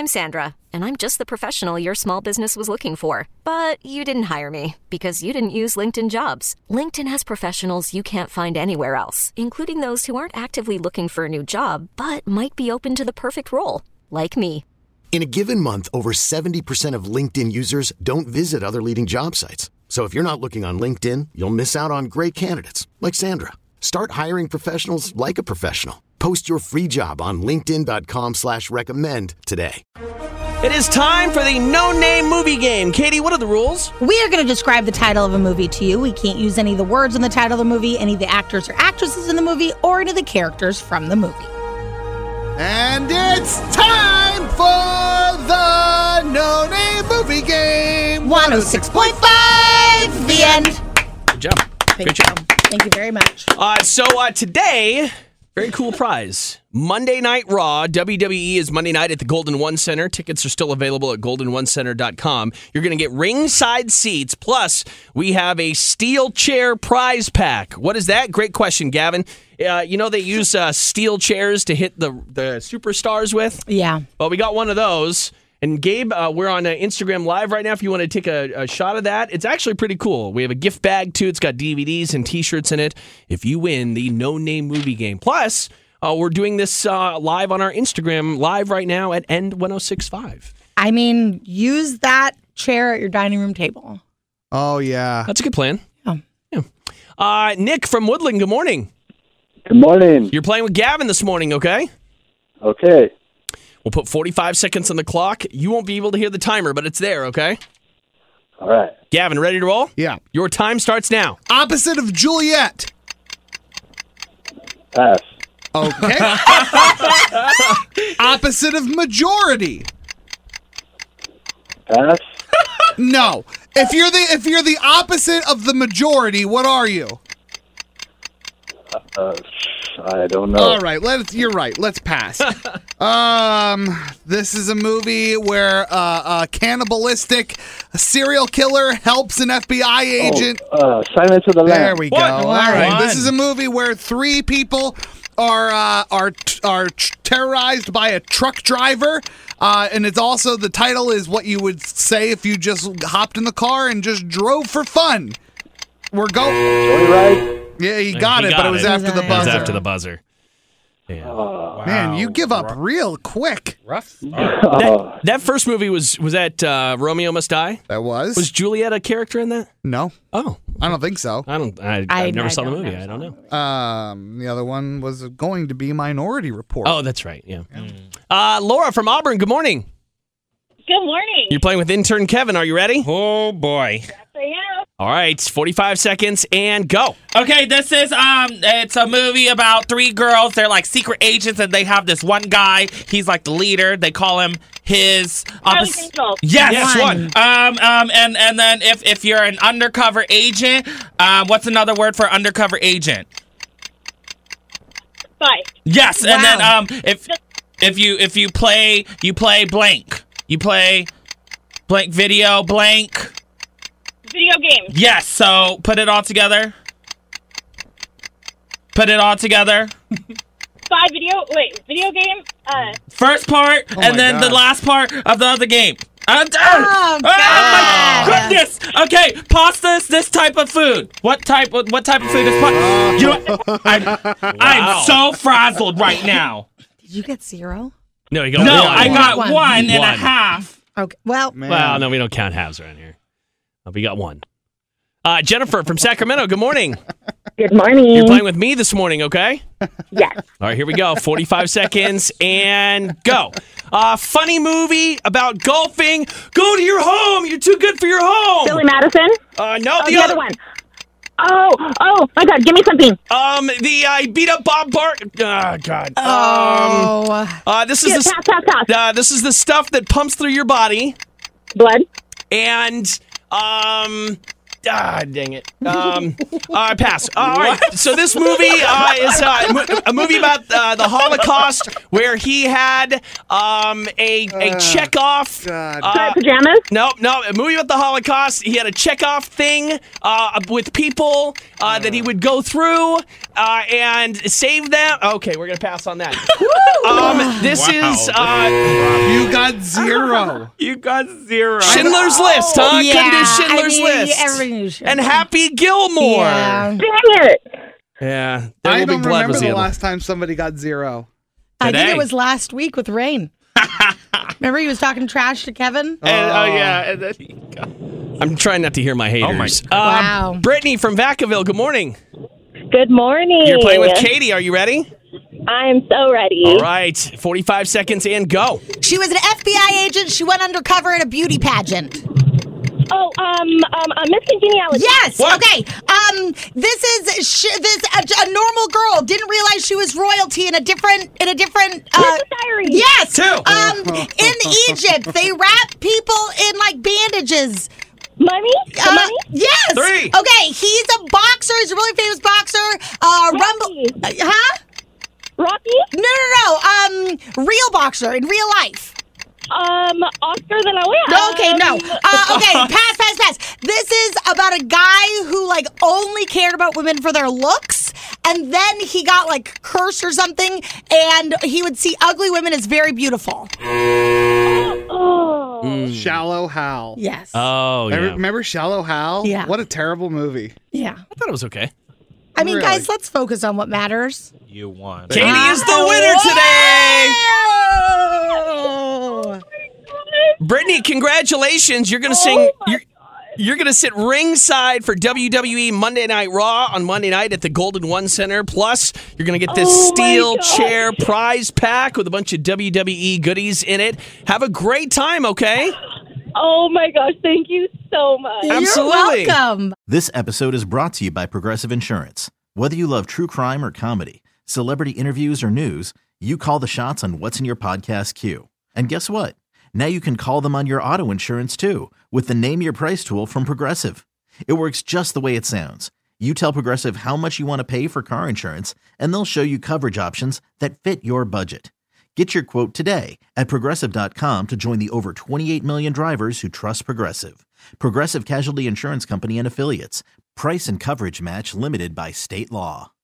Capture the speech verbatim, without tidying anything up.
I'm Sandra, and I'm just the professional your small business was looking for. But you didn't hire me because you didn't use LinkedIn Jobs. LinkedIn has professionals you can't find anywhere else, including those who aren't actively looking for a new job, but might be open to the perfect role, like me. In a given month, over seventy percent of LinkedIn users don't visit other leading job sites. So if you're not looking on LinkedIn, you'll miss out on great candidates like Sandra. Start hiring professionals like a professional. Post your free job on linkedin.com slash recommend today. It is time for the no-name movie game. Katie, what are the rules? We are going to describe the title of a movie to you. We can't use any of the words in the title of the movie, any of the actors or actresses in the movie, or any of the characters from the movie. And it's time for the no-name movie game. one oh six point five, the end. Good job. Thank Great you. job. Thank you very much. Uh, so uh, today, very cool prize. Monday Night Raw. W W E is Monday night at the Golden One Center. Tickets are still available at golden one center dot com. You're going to get ringside seats. Plus, we have a steel chair prize pack. What is that? Great question, Gavin. Uh, you know they use uh, steel chairs to hit the, the superstars with? Yeah. Well, we got one of those. And Gabe, uh, we're on uh, Instagram Live right now if you want to take a, a shot of that. It's actually pretty cool. We have a gift bag, too. It's got D V Ds and T-shirts in it if you win the no-name movie game. Plus, uh, we're doing this uh, live on our Instagram Live right now at End ten sixty-five. I mean, use that chair at your dining room table. Oh, yeah. That's a good plan. Yeah. yeah. Uh, Nick from Woodland, good morning. Good morning. You're playing with Gavin this morning, okay? Okay. We'll put forty-five seconds on the clock. You won't be able to hear the timer, but it's there, okay? All right. Gavin, ready to roll? Yeah. Your time starts now. Opposite of Juliet. Pass. Okay. Opposite of majority. Pass. No. If you're the if you're the opposite of the majority, what are you? Uh, I don't know. All right, let's. You're right. Let's pass. um, this is a movie where uh, a cannibalistic serial killer helps an F B I agent. Oh, uh, Silence of the Lambs. There we go. What? All right, One. this is a movie where three people are uh, are are terrorized by a truck driver, uh, and it's also the title is what you would say if you just hopped in the car and just drove for fun. We're going. Joyride. Yeah, he got He it, got but it was it. after the It was buzzer. It was after the buzzer. Yeah. Oh, Man, you give up real quick. Rough. oh, That first movie was was that uh, Romeo Must Die? That was? Was Juliet a character in that? No, Oh, I don't think so. I don't. I, I- I never I saw the don't movie. know. I don't know. Um, the other one was going to be Minority Report. Oh, that's right. Yeah. Uh, Laura from Auburn. Good morning. Good morning. You're playing with intern Kevin. Are you ready? Oh boy. Yes, I am. All right. forty-five seconds and go. Okay, this is um, it's a movie about three girls. They're like secret agents, and they have this one guy. He's like the leader. They call him his. Charlie Kingsville. Yes, Yes, one. Um, um, and and then if if you're an undercover agent, um, what's another word for undercover agent? Spy. Yes, and then Wow. um, if if you if you play you play blank, you play blank video blank. Video games. Yes, so put it all together. Put it all together. Spy video. Wait, video game. Uh, First part, Oh my and then God. the last part of the other game. I'm done. Oh, my God. goodness. Okay, pasta is this type of food. What type? What, what type of food is pasta? You know, I'm, I'm so frazzled right now. Did you get zero? No, you got No, one. I got One. one and a One. half. Okay. Well, Man. Well, no, we don't count halves around here. Uh, we got one. Uh, Jennifer from Sacramento. Good morning. good morning. You're playing with me this morning, okay? Yes. All right, here we go. forty-five seconds and go. Uh, funny movie about golfing. Go to your home. You're too good for your home. Billy Madison. Uh, no, Oh, the, the other one. Oh, oh my God! Give me something. Um, the I uh, beat up Bob Bart. Oh God. oh, Um, uh, this is Yeah, the pass, pass, pass. uh, this is the stuff that pumps through your body, Blood. and um, Ah, dang it. Um, uh, pass. All right. So this movie uh, is uh, a movie about uh, the Holocaust where he had um, a, a check-off. God. Uh, Pajamas? no, no, a movie about the Holocaust. He had a check-off thing uh, with people uh, that he would go through uh, and save them. Okay, we're going to pass on that. um, this Wow. is... Uh, You got zero. You got zero. Schindler's List, huh? Yeah, Couldn't do Schindler's I mean, List. everyone knew Schindler. And Happy Gilmore. Yeah. Dang it! Yeah. There I Will Be don't Blood remember was the the other. last time somebody got zero. I think Today. it was last week with Rain. Remember he was talking trash to Kevin? And, oh, yeah. And then he got... I'm trying not to hear my haters. Oh, my Um, Wow. Brittany from Vacaville, good morning. Good morning. You're playing with Katie. Are you ready? I'm so ready. All right. forty-five seconds and go. She was an F B I agent. She went undercover in a beauty pageant. Oh, um, um, uh, Miss Congeniality. Yes. What? Okay. Um, this is sh- this a, a normal girl didn't realize she was royalty in a different in a different. Uh, Princess Diaries. yes. Two. Um, in Egypt, they wrap people in like bandages. Money? The Uh, money? yes. Three. Okay. He's a boxer. He's a really famous boxer. Uh, Rumble. Rocky. Uh, huh? Rocky? No, no, no. Um, real boxer in real life. Um, Oscar the La Hoya. Okay, no. Um, Uh, okay, pass, pass, pass. This is about a guy who like only cared about women for their looks, and then he got like cursed or something, and he would see ugly women as very beautiful. Oh. Shallow Hal. Yes. Oh, Remember, yeah. remember Shallow Hal? Yeah. What a terrible movie. yeah. I thought it was okay. I mean, Really? guys, let's focus on what matters. You won. Katie is the winner today. Oh. Brittany, congratulations. You're going to sing. You're, you're going to sit ringside for W W E Monday Night Raw on Monday night at the Golden One Center. Plus, you're going to get this Oh, my steel gosh. chair prize pack with a bunch of W W E goodies in it. Have a great time, okay? Oh my gosh, thank you so much. Absolutely. You're welcome. This episode is brought to you by Progressive Insurance. Whether you love true crime or comedy, celebrity interviews or news, you call the shots on what's in your podcast queue. And guess what? Now you can call them on your auto insurance too with the Name Your Price tool from Progressive. It works just the way it sounds. You tell Progressive how much you want to pay for car insurance, and they'll show you coverage options that fit your budget. Get your quote today at Progressive dot com to join the over twenty-eight million drivers who trust Progressive. Progressive Casualty Insurance Company and Affiliates. Price and coverage match limited by state law.